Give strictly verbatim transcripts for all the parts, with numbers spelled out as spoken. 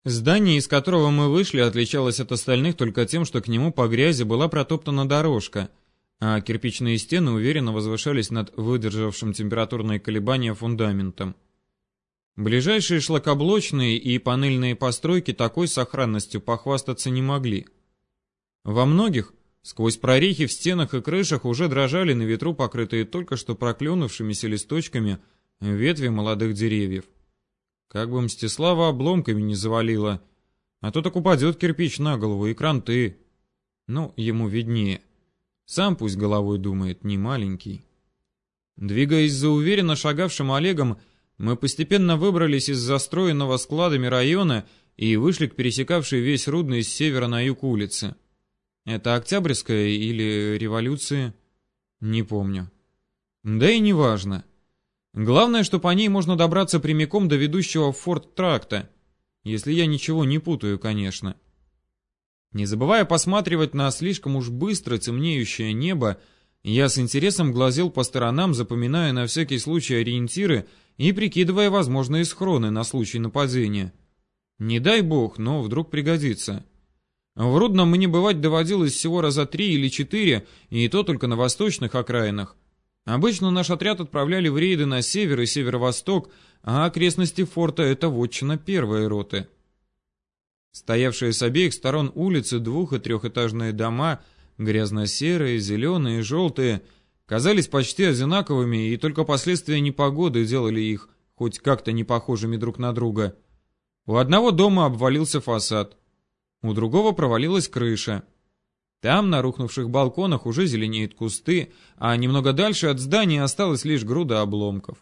Здание, из которого мы вышли, отличалось от остальных только тем, что к нему по грязи была протоптана дорожка, а кирпичные стены уверенно возвышались над выдержавшим температурные колебания фундаментом. Ближайшие шлакоблочные и панельные постройки такой сохранностью похвастаться не могли. Во многих, сквозь прорехи в стенах и крышах, уже дрожали на ветру покрытые только что проклюнувшимися листочками ветви молодых деревьев. Как бы Мстислава обломками не завалило, а то так упадет кирпич на голову и кранты. Ну, ему виднее. Сам пусть головой думает, не маленький. Двигаясь за уверенно шагавшим Олегом, мы постепенно выбрались из застроенного складами района и вышли к пересекавшей весь Рудный с севера на юг улице. Это Октябрьская или Революция? Не помню. Да и не важно. Главное, что по ней можно добраться прямиком до ведущего в форт тракта, если я ничего не путаю, конечно. Не забывая посматривать на слишком уж быстро темнеющее небо, я с интересом глазел по сторонам, запоминая на всякий случай ориентиры и прикидывая возможные схроны на случай нападения. Не дай бог, но вдруг пригодится. В Рудном мне бывать доводилось всего раза три или четыре, и то только на восточных окраинах. Обычно наш отряд отправляли в рейды на север и северо-восток, а окрестности форта — это вотчина первой роты. Стоявшие с обеих сторон улицы двух- и трехэтажные дома, грязно-серые, зеленые, желтые, казались почти одинаковыми, и только последствия непогоды делали их хоть как-то не похожими друг на друга. У одного дома обвалился фасад, у другого провалилась крыша. Там, на рухнувших балконах, уже зеленеют кусты, а немного дальше от здания осталась лишь груда обломков.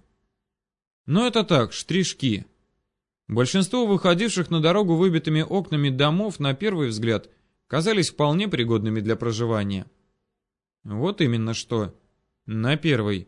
Но это так, штришки. Большинство выходивших на дорогу выбитыми окнами домов, на первый взгляд, казались вполне пригодными для проживания. Вот именно что. На первый.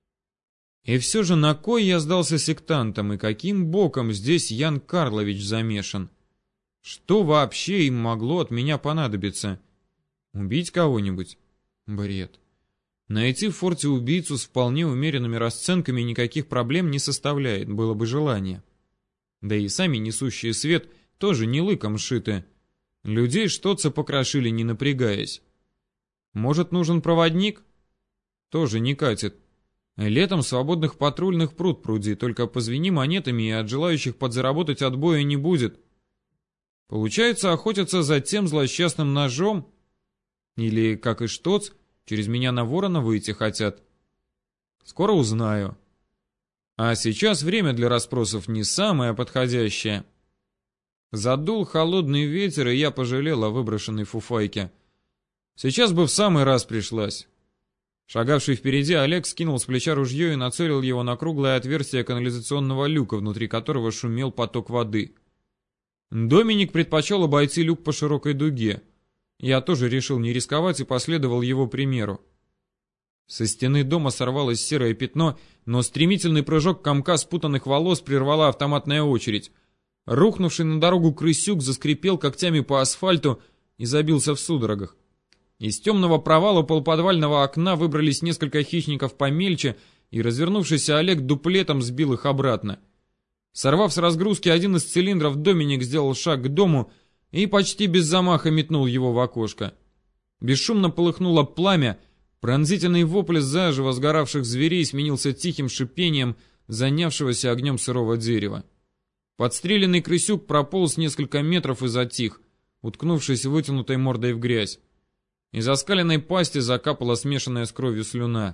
И все же на кой я сдался сектантам, и каким боком здесь Ян Карлович замешан? Что вообще им могло от меня понадобиться? Убить кого-нибудь? Бред. Найти в форте убийцу с вполне умеренными расценками никаких проблем не составляет, было бы желание. Да и сами несущие свет тоже не лыком шиты. Людей что-то покрошили, не напрягаясь. Может, нужен проводник? Тоже не катит. Летом свободных патрульных пруд пруди, только позвени монетами, и от желающих подзаработать отбоя не будет. Получается, охотятся за тем злосчастным ножом? Или, как и Штоц, через меня на ворона выйти хотят? Скоро узнаю. А сейчас время для расспросов не самое подходящее. Задул холодный ветер, и я пожалел о выброшенной фуфайке. Сейчас бы в самый раз пришлась. Шагавший впереди Олег скинул с плеча ружье и нацелил его на круглое отверстие канализационного люка, внутри которого шумел поток воды. Доминик предпочел обойти люк по широкой дуге. Я тоже решил не рисковать и последовал его примеру. Со стены дома сорвалось серое пятно, но стремительный прыжок комка спутанных волос прервала автоматная очередь. Рухнувший на дорогу крысюк заскрипел когтями по асфальту и забился в судорогах. Из темного провала полуподвального окна выбрались несколько хищников помельче, и развернувшийся Олег дуплетом сбил их обратно. Сорвав с разгрузки один из цилиндров, Доминик сделал шаг к дому и почти без замаха метнул его в окошко. Бесшумно полыхнуло пламя, пронзительный вопль заживо сгоравших зверей сменился тихим шипением занявшегося огнем сырого дерева. Подстреленный крысюк прополз несколько метров и затих, уткнувшись вытянутой мордой в грязь. Из оскаленной пасти закапала смешанная с кровью слюна.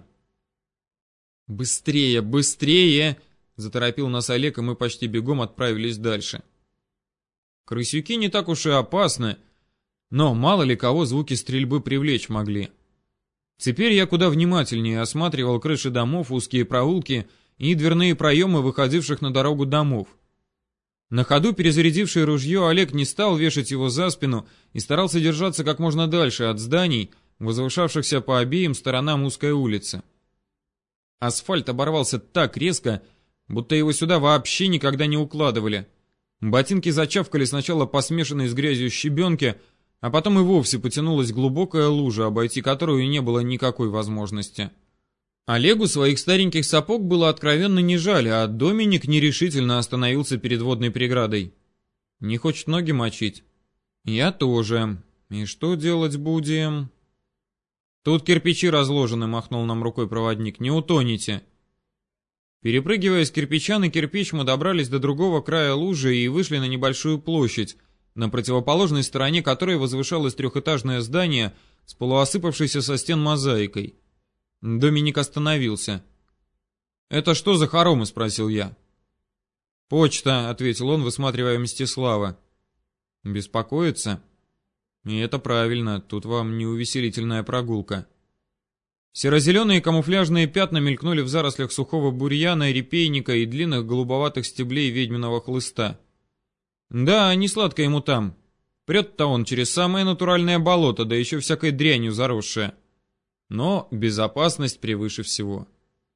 «Быстрее, быстрее!» — заторопил нас Олег, и мы почти бегом отправились дальше. Крысюки не так уж и опасны, но мало ли кого звуки стрельбы привлечь могли. Теперь я куда внимательнее осматривал крыши домов, узкие проулки и дверные проемы выходивших на дорогу домов. На ходу перезарядивший ружье, Олег не стал вешать его за спину и старался держаться как можно дальше от зданий, возвышавшихся по обеим сторонам узкой улицы. Асфальт оборвался так резко, будто его сюда вообще никогда не укладывали. Ботинки зачавкали сначала по смешанной с грязью щебенке, а потом и вовсе потянулась глубокая лужа, обойти которую не было никакой возможности. Олегу своих стареньких сапог было откровенно не жаль, а Доминик нерешительно остановился перед водной преградой. Не хочет ноги мочить? Я тоже. И что делать будем? Тут кирпичи разложены, махнул нам рукой проводник. Не утонете. Перепрыгивая с кирпича на кирпич, мы добрались до другого края лужи и вышли на небольшую площадь, на противоположной стороне которой возвышалось трехэтажное здание с полуосыпавшейся со стен мозаикой. Доминик остановился. «Это что за хоромы?» — спросил я. «Почта», — ответил он, высматривая Мстислава. «Беспокоится?» «И это правильно, тут вам не увеселительная прогулка». Серо-зеленые камуфляжные пятна мелькнули в зарослях сухого бурьяна, репейника и длинных голубоватых стеблей ведьминого хлыста. «Да, не сладко ему там. Прет-то он через самое натуральное болото, да еще всякой дрянью заросшее. Но безопасность превыше всего».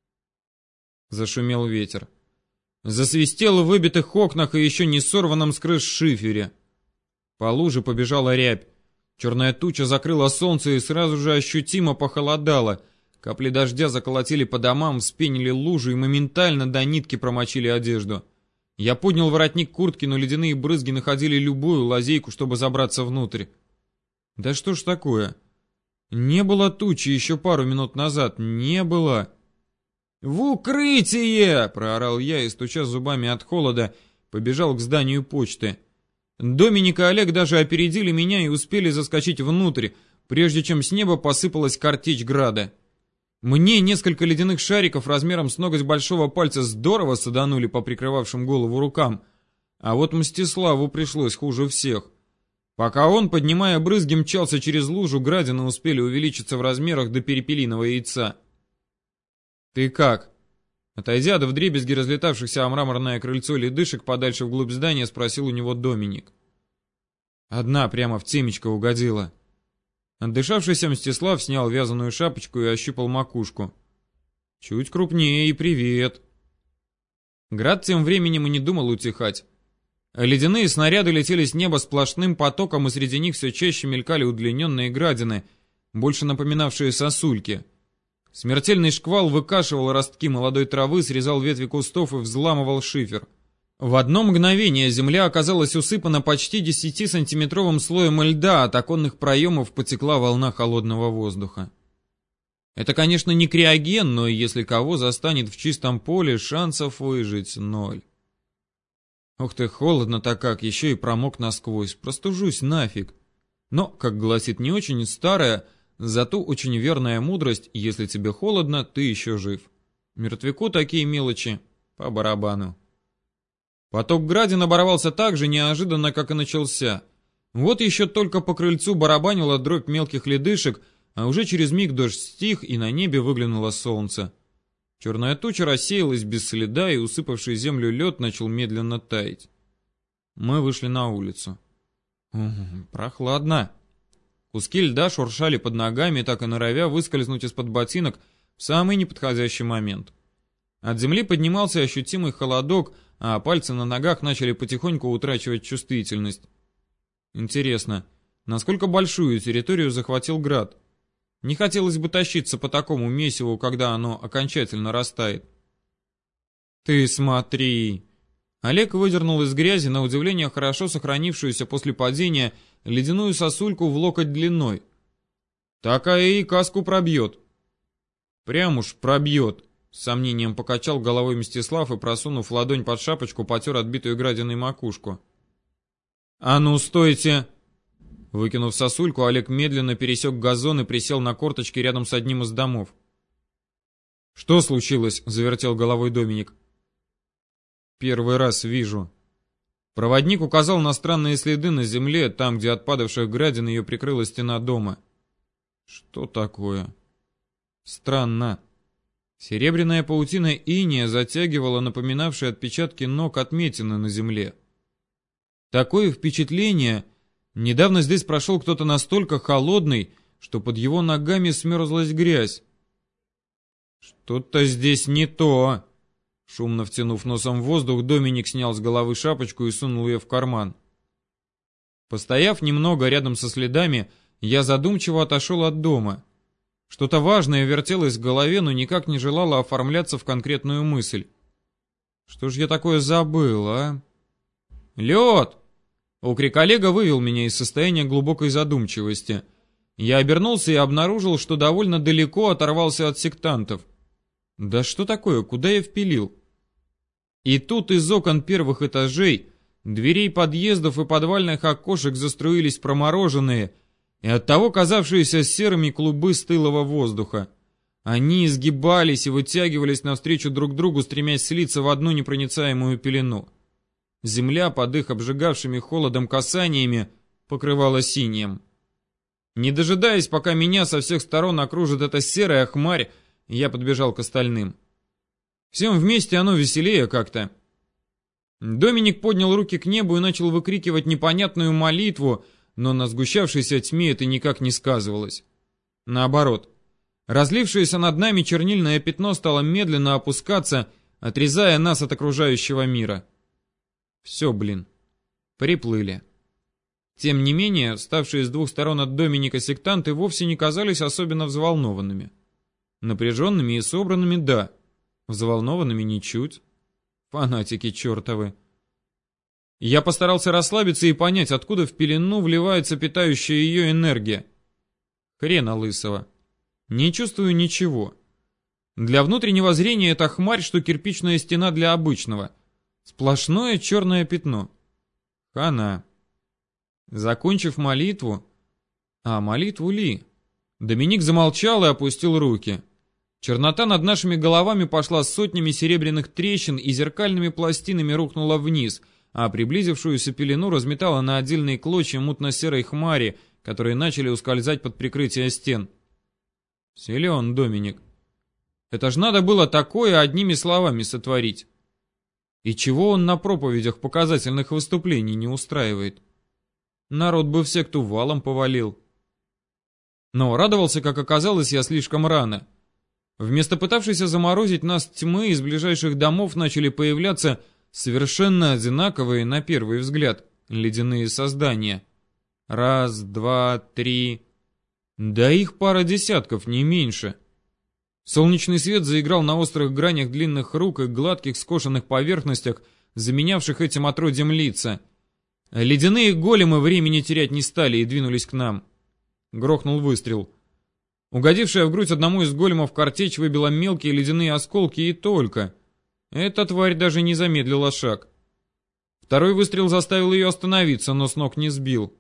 Зашумел ветер. Засвистел в выбитых окнах и еще не сорванном с крыш шифере. По луже побежала рябь. Черная туча закрыла солнце и сразу же ощутимо похолодало. Капли дождя заколотили по домам, вспенили лужу и моментально до нитки промочили одежду. Я поднял воротник куртки, но ледяные брызги находили любую лазейку, чтобы забраться внутрь. Да что ж такое? Не было тучи еще пару минут назад. Не было. «В укрытие!» — проорал я и, стуча зубами от холода, побежал к зданию почты. Доминик и Олег даже опередили меня и успели заскочить внутрь, прежде чем с неба посыпалась картечь града. Мне несколько ледяных шариков размером с ноготь большого пальца здорово саданули по прикрывавшим голову рукам, а вот Мстиславу пришлось хуже всех. Пока он, поднимая брызги, мчался через лужу, градины успели увеличиться в размерах до перепелиного яйца. «Ты как?» Отойдя до вдребезги разлетавшихся о мраморное крыльцо ледышек подальше вглубь здания, спросил у него Доминик. Одна прямо в темечко угодила. Отдышавшийся Мстислав снял вязаную шапочку и ощупал макушку. Чуть крупнее и привет. Град тем временем и не думал утихать. Ледяные снаряды летели с неба сплошным потоком, и среди них все чаще мелькали удлиненные градины, больше напоминавшие сосульки. Смертельный шквал выкашивал ростки молодой травы, срезал ветви кустов и взламывал шифер. В одно мгновение земля оказалась усыпана почти десятисантиметровым слоем льда, от оконных проемов потекла волна холодного воздуха. Это, конечно, не криоген, но если кого застанет в чистом поле, шансов выжить ноль. Ух ты, холодно-то как, еще и промок насквозь, простужусь нафиг. Но, как гласит не очень старая, зато очень верная мудрость: если тебе холодно, ты еще жив. Мертвяку такие мелочи по барабану. Поток градин оборвался так же неожиданно, как и начался. Вот еще только по крыльцу барабанила дробь мелких ледышек, а уже через миг дождь стих, и на небе выглянуло солнце. Черная туча рассеялась без следа, и усыпавший землю лед начал медленно таять. Мы вышли на улицу. Угу, прохладно. Куски льда шуршали под ногами, так и норовя выскользнуть из-под ботинок в самый неподходящий момент. От земли поднимался ощутимый холодок, а пальцы на ногах начали потихоньку утрачивать чувствительность. Интересно, насколько большую территорию захватил град? Не хотелось бы тащиться по такому месиву, когда оно окончательно растает. «Ты смотри!» Олег выдернул из грязи, на удивление хорошо сохранившуюся после падения, ледяную сосульку в локоть длиной. «Такая и каску пробьет». «Прям уж пробьет», — с сомнением покачал головой Мстислав и, просунув ладонь под шапочку, потер отбитую градиной макушку. «А ну, стойте!» Выкинув сосульку, Олег медленно пересек газон и присел на корточки рядом с одним из домов. «Что случилось?» — завертел головой Доминик. «Первый раз вижу». Проводник указал на странные следы на земле, там, где от падавших градин ее прикрыла стена дома. «Что такое?» «Странно». Серебряная паутина иния затягивала напоминавшие отпечатки ног отметины на земле. Такое впечатление... Недавно здесь прошел кто-то настолько холодный, что под его ногами смерзлась грязь. «Что-то здесь не то!» Шумно втянув носом воздух, Доминик снял с головы шапочку и сунул ее в карман. Постояв немного рядом со следами, я задумчиво отошел от дома. Что-то важное вертелось в голове, но никак не желало оформляться в конкретную мысль. Что ж я такое забыл, а? «Лед!» Окрик Олега вывел меня из состояния глубокой задумчивости. Я обернулся и обнаружил, что довольно далеко оторвался от сектантов. Да что такое, куда я впилил? И тут из окон первых этажей, дверей подъездов и подвальных окошек заструились промороженные и оттого казавшиеся серыми клубы стылого воздуха. Они изгибались и вытягивались навстречу друг другу, стремясь слиться в одну непроницаемую пелену. Земля под их обжигавшими холодом касаниями покрывала синим. Не дожидаясь, пока меня со всех сторон окружит эта серая хмарь, я подбежал к остальным. Всем вместе оно веселее как-то. Доминик поднял руки к небу и начал выкрикивать непонятную молитву, но на сгущавшейся тьме это никак не сказывалось. Наоборот, разлившееся над нами чернильное пятно стало медленно опускаться, отрезая нас от окружающего мира. Все, блин, приплыли. Тем не менее, вставшие с двух сторон от Доминика сектанты вовсе не казались особенно взволнованными. Напряженными и собранными, да. Взволнованными ничуть. Фанатики чертовы. Я постарался расслабиться и понять, откуда в пелену вливается питающая ее энергия. Хрена лысого. Не чувствую ничего. Для внутреннего зрения это хмарь, что кирпичная стена для обычного. Сплошное черное пятно. Хана. Закончив молитву... А, молитву ли? Доминик замолчал и опустил руки. Чернота над нашими головами пошла сотнями серебряных трещин и зеркальными пластинами рухнула вниз, а приблизившуюся пелену разметала на отдельные клочья мутно-серой хмари, которые начали ускользать под прикрытие стен. Силен Доминик. Это ж надо было такое одними словами сотворить. И чего он на проповедях показательных выступлений не устраивает? Народ бы в секту валом повалил. Но радовался, как оказалось, я слишком рано. Вместо пытавшейся заморозить нас тьмы из ближайших домов начали появляться совершенно одинаковые, на первый взгляд, ледяные создания. Раз, два, три... Да их пара десятков, не меньше. Солнечный свет заиграл на острых гранях длинных рук и гладких скошенных поверхностях, заменявших этим отродьем лица. Ледяные големы времени терять не стали и двинулись к нам. Грохнул выстрел. Угодившая в грудь одному из големов картечь выбила мелкие ледяные осколки и только. Эта тварь даже не замедлила шаг. Второй выстрел заставил ее остановиться, но с ног не сбил.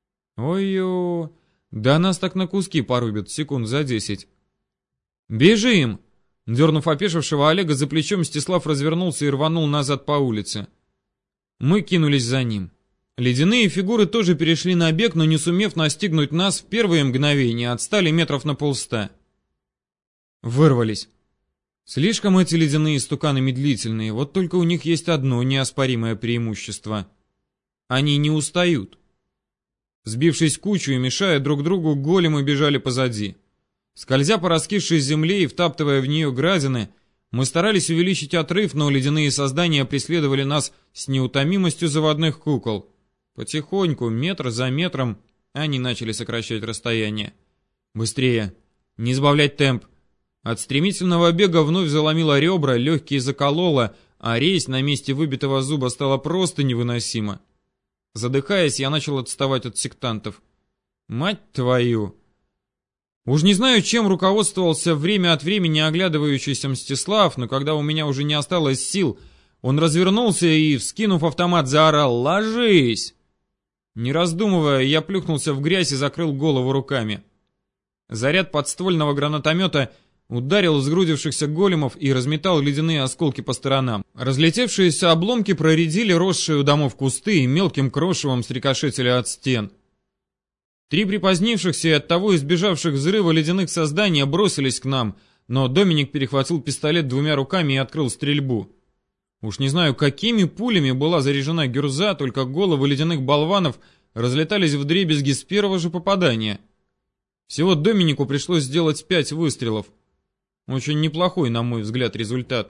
Ой-ё, да нас так на куски порубят секунд за десять. «Бежим!» Дернув опешившего Олега за плечо, Мстислав развернулся и рванул назад по улице. Мы кинулись за ним. Ледяные фигуры тоже перешли на бег, но не сумев настигнуть нас в первые мгновения, отстали метров на полста. Вырвались. Слишком эти ледяные стуканы медлительные, вот только у них есть одно неоспоримое преимущество. Они не устают. Сбившись в кучу и мешая друг другу, големы бежали позади. Скользя по раскисшей земле и втаптывая в нее градины, мы старались увеличить отрыв, но ледяные создания преследовали нас с неутомимостью заводных кукол. Потихоньку, метр за метром, они начали сокращать расстояние. Быстрее, не сбавлять темп. От стремительного бега вновь заломило ребра, легкие закололо, а резь на месте выбитого зуба стала просто невыносима. Задыхаясь, я начал отставать от сектантов. Мать твою! Уж не знаю, чем руководствовался время от времени оглядывающийся Мстислав, но когда у меня уже не осталось сил, он развернулся и, вскинув автомат, заорал «Ложись!». Не раздумывая, я плюхнулся в грязь и закрыл голову руками. Заряд подствольного гранатомета ударил сгрудившихся големов и разметал ледяные осколки по сторонам. Разлетевшиеся обломки проредили росшие у домов кусты и мелким крошевом срикошетили от стен. Три припозднившихся и оттого избежавших взрыва ледяных создания бросились к нам, но Доминик перехватил пистолет двумя руками и открыл стрельбу. Уж не знаю, какими пулями была заряжена гюрза, только головы ледяных болванов разлетались вдребезги с первого же попадания. Всего Доминику пришлось сделать пять выстрелов. Очень неплохой, на мой взгляд, результат.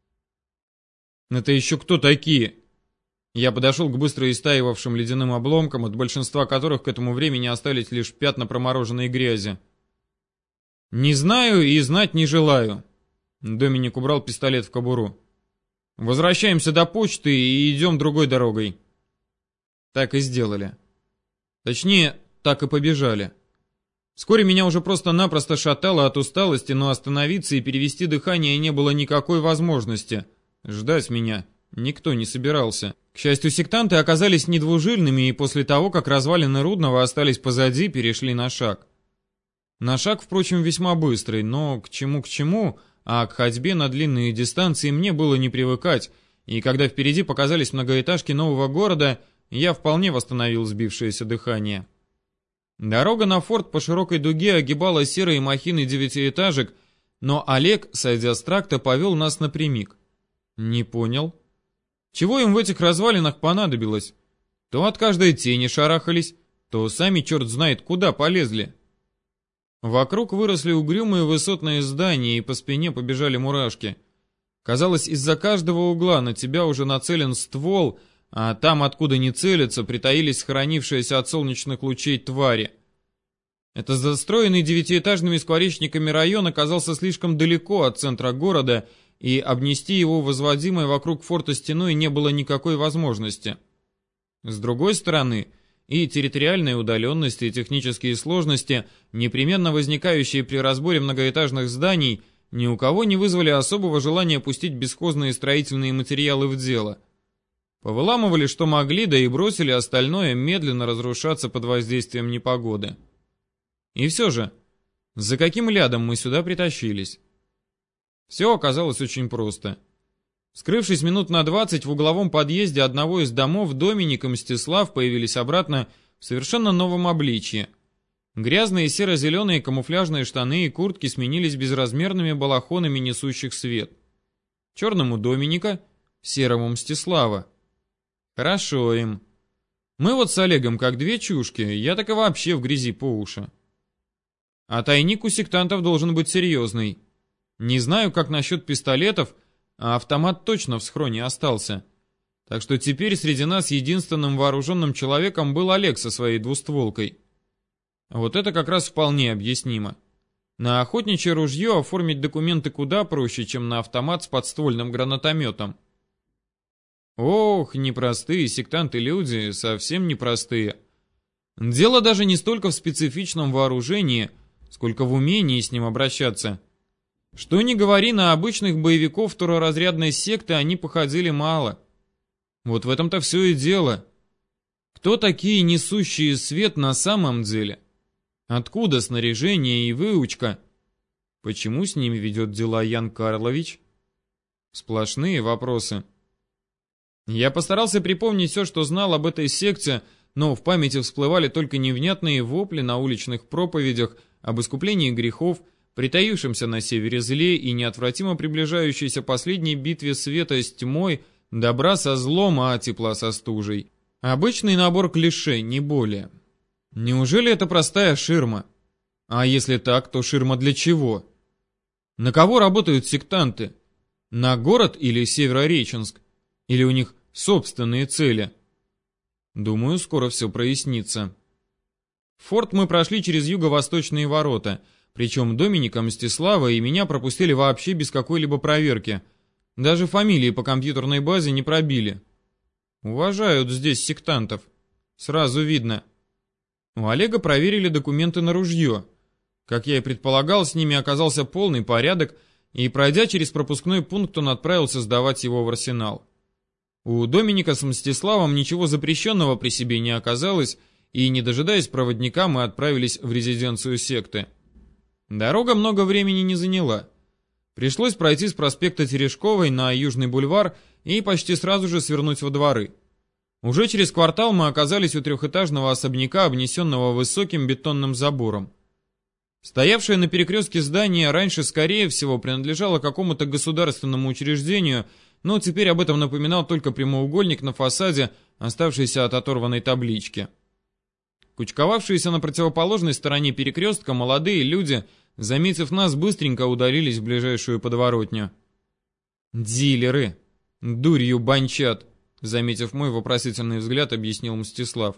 Это еще кто такие? Я подошел к быстро истаивавшим ледяным обломкам, от большинства которых к этому времени остались лишь пятна промороженной грязи. Не знаю и знать не желаю. Доминик убрал пистолет в кобуру. Возвращаемся до почты и идем другой дорогой. Так и сделали. Точнее, так и побежали. Вскоре меня уже просто-напросто шатало от усталости, но остановиться и перевести дыхание не было никакой возможности. Ждать меня никто не собирался. К счастью, сектанты оказались недвужильными, и после того, как развалины Рудного остались позади, перешли на шаг. На шаг, впрочем, весьма быстрый, но к чему к чему, а к ходьбе на длинные дистанции мне было не привыкать, и когда впереди показались многоэтажки нового города, я вполне восстановил сбившееся дыхание. Дорога на форт по широкой дуге огибала серые махины девятиэтажек, но Олег, сойдя с тракта, повел нас напрямик. Не понял. Чего им в этих развалинах понадобилось? То от каждой тени шарахались, то сами черт знает куда полезли. Вокруг выросли угрюмые высотные здания, и по спине побежали мурашки. Казалось, из-за каждого угла на тебя уже нацелен ствол, а там, откуда не целятся, притаились схоронившиеся от солнечных лучей твари. Этот застроенный девятиэтажными скворечниками район оказался слишком далеко от центра города, и обнести его возводимой вокруг форта стеной не было никакой возможности. С другой стороны, и территориальная удаленность, и технические сложности, непременно возникающие при разборе многоэтажных зданий, ни у кого не вызвали особого желания пустить бесхозные строительные материалы в дело. Повыламывали, что могли, да и бросили остальное медленно разрушаться под воздействием непогоды. И все же, за каким лядом мы сюда притащились? Все оказалось очень просто. Скрывшись минут на двадцать в угловом подъезде одного из домов, Доминик и Мстислав появились обратно в совершенно новом обличье. Грязные серо-зеленые камуфляжные штаны и куртки сменились безразмерными балахонами несущих свет. Черному Доминика, серому Мстислава. Хорошо им. Мы вот с Олегом как две чушки, я так и вообще в грязи по уши. А тайник у сектантов должен быть серьезный. Не знаю, как насчет пистолетов, а автомат точно в схроне остался. Так что теперь среди нас единственным вооруженным человеком был Олег со своей двустволкой. Вот это как раз вполне объяснимо. На охотничье ружье оформить документы куда проще, чем на автомат с подствольным гранатометом. Ох, непростые сектанты-люди, совсем непростые. Дело даже не столько в специфичном вооружении, сколько в умении с ним обращаться. Что ни говори, на обычных боевиков второразрядной секты они походили мало. Вот в этом-то все и дело. Кто такие несущие свет на самом деле? Откуда снаряжение и выучка? Почему с ними ведет дела Ян Карлович? Сплошные вопросы. Я постарался припомнить все, что знал об этой секте, но в памяти всплывали только невнятные вопли на уличных проповедях об искуплении грехов, притаившемся на севере зле и неотвратимо приближающейся последней битве света с тьмой, добра со злом, а тепла со стужей. Обычный набор клише, не более. Неужели это простая ширма? А если так, то ширма для чего? На кого работают сектанты? На город или Северореченск? Или у них собственные цели? Думаю, скоро все прояснится. В форт мы прошли через юго-восточные ворота, причем Доминика, Мстислава и меня пропустили вообще без какой-либо проверки. Даже фамилии по компьютерной базе не пробили. Уважают здесь сектантов. Сразу видно. У Олега проверили документы на ружье. Как я и предполагал, с ними оказался полный порядок, и, пройдя через пропускной пункт, он отправился сдавать его в арсенал. У Доминика с Мстиславом ничего запрещенного при себе не оказалось, и, не дожидаясь проводника, мы отправились в резиденцию секты. Дорога много времени не заняла. Пришлось пройти с проспекта Терешковой на Южный бульвар и почти сразу же свернуть во дворы. Уже через квартал мы оказались у трехэтажного особняка, обнесенного высоким бетонным забором. Стоявшее на перекрестке здание раньше, скорее всего, принадлежало какому-то государственному учреждению, но теперь об этом напоминал только прямоугольник на фасаде, оставшийся от оторванной таблички. Кучковавшиеся на противоположной стороне перекрестка молодые люди, заметив нас, быстренько удалились в ближайшую подворотню. «Дилеры! Дурью банчат!» — заметив мой вопросительный взгляд, объяснил Мстислав.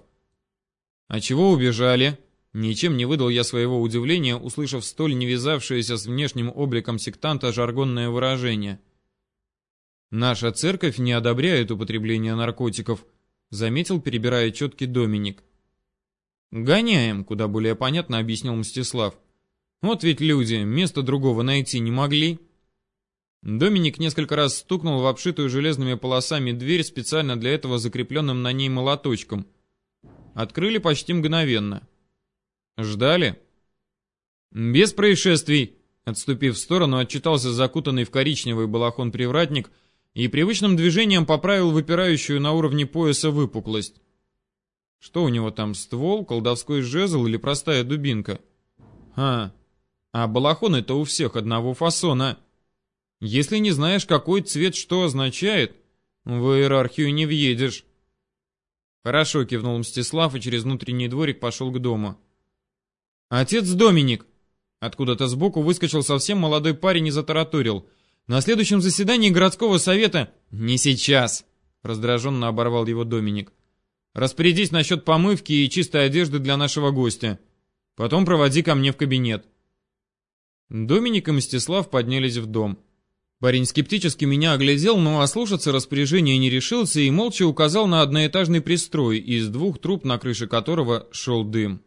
«А чего убежали?» Ничем не выдал я своего удивления, услышав столь не вязавшееся с внешним обликом сектанта жаргонное выражение. «Наша церковь не одобряет употребление наркотиков», заметил, перебирая четки, Доминик. «Гоняем», — куда более понятно объяснил Мстислав. «Вот ведь люди, места другого найти не могли». Доминик несколько раз стукнул в обшитую железными полосами дверь, специально для этого закрепленным на ней молоточком. Открыли почти мгновенно. Ждали? «Без происшествий», — отступив в сторону, отчитался закутанный в коричневый балахон привратник и привычным движением поправил выпирающую на уровне пояса выпуклость. Что у него там, ствол, колдовской жезл или простая дубинка? А, а балахоны-то у всех одного фасона. Если не знаешь, какой цвет что означает, в иерархию не въедешь. Хорошо, кивнул Мстислав и через внутренний дворик пошел к дому. Отец Доминик! Откуда-то сбоку выскочил совсем молодой парень и затараторил. На следующем заседании городского совета... Не сейчас! Раздраженно оборвал его Доминик. Распорядись насчет помывки и чистой одежды для нашего гостя. Потом проводи ко мне в кабинет. Доминик и Мстислав поднялись в дом. Парень скептически меня оглядел, но ослушаться распоряжения не решился и молча указал на одноэтажный пристрой, из двух труб, на крыше которого шел дым.